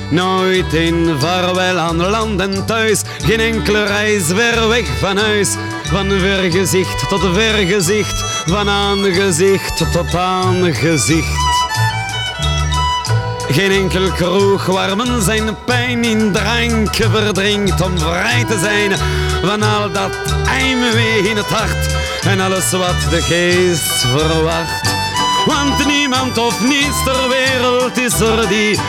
Nooit een vaarwel aan land en thuis, geen enkele reis ver weg van huis. Van vergezicht tot vergezicht, van aangezicht tot aangezicht. Geen enkel kroeg waar men zijn pijn in drank verdrinkt om vrij te zijn van al dat heimwee in het hart en alles wat de geest verwacht. Want niemand of niets ter wereld is er die